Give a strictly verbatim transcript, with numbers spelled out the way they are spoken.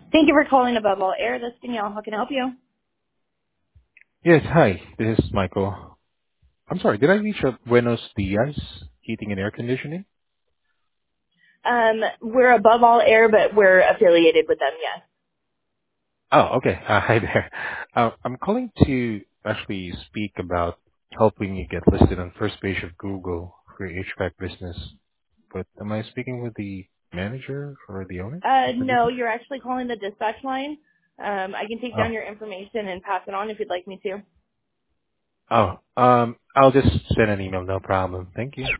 Thank you for calling Above All Air. This is Danielle. How can I help you? Yes, hi. This is Michael. I'm sorry, did I reach out Buenos Dias Heating and Air Conditioning? Um, we're Above All Air, but we're affiliated with them, yes. Oh, okay. Uh, hi there. Uh, I'm calling to actually speak about helping you get listed on first page of Google for your H V A C business. But am I speaking with the manager or the owner Uh, of the no, business? you're actually calling the dispatch line. Um, I can take Oh, down your information and pass it on if you'd like me to. oh. Um, I'll just send an email. No problem. Thank you.